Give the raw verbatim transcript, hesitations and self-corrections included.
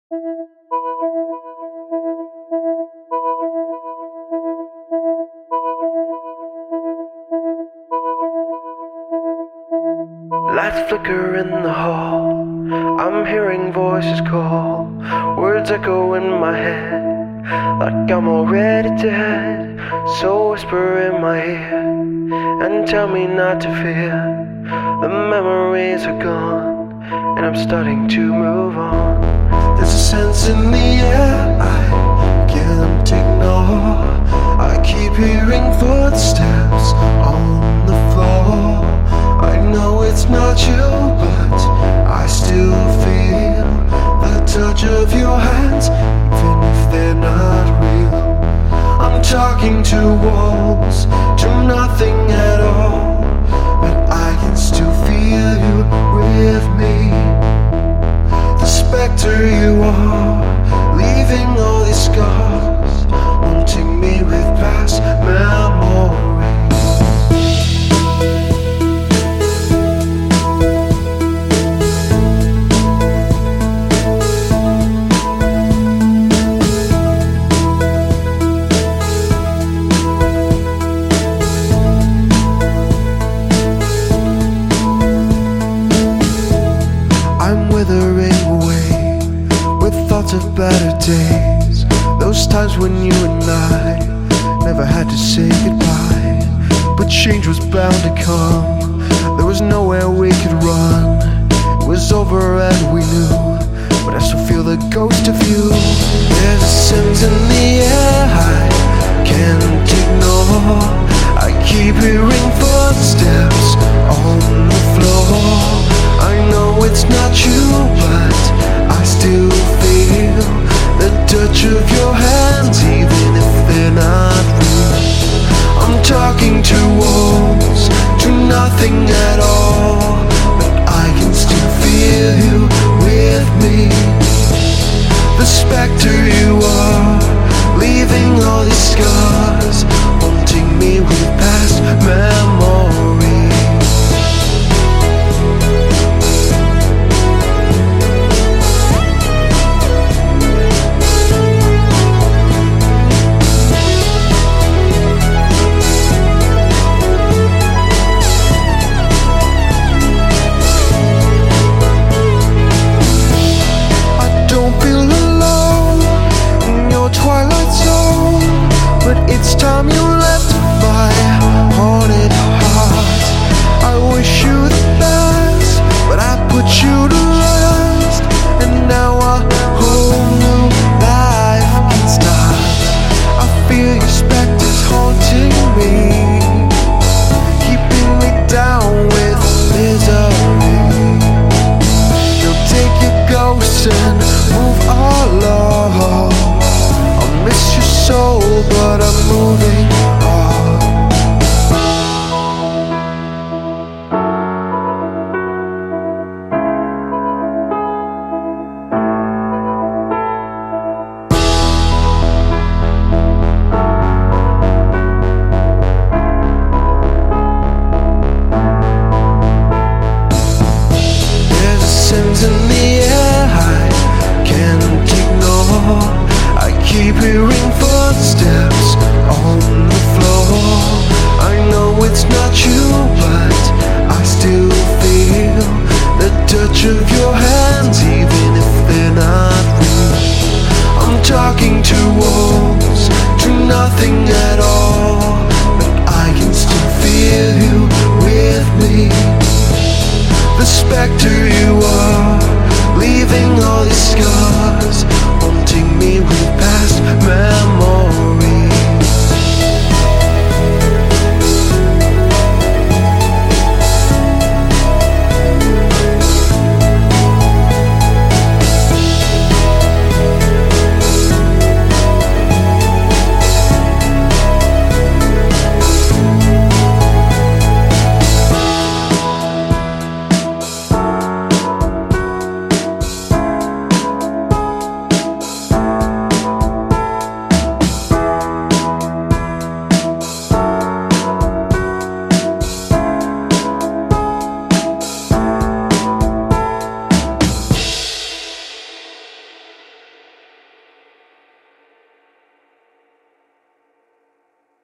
Lights flicker in the hall. I'm hearing voices call. Words echo in my head, like I'm already dead. So whisper in my ear and tell me not to fear. The memories are gone, and I'm starting to move on. There's a sense in the air I can't ignore. I keep hearing footsteps on the floor. I know it's not you, but I still feel the touch of your hands, even if they're not real. I'm talking to walls, to nothing at all, but I can still feel you with me. The specter you are, leaving all these scars, haunting me with past memories. Withering away with thoughts of better days. Those times when you and I never had to say goodbye, but change was bound to come. There was nowhere we could run. It was over and we knew, but I still feel the ghost of you. There's a sense in the air I can't ignore. I keep hearing footsteps on the floor. I know it's not you,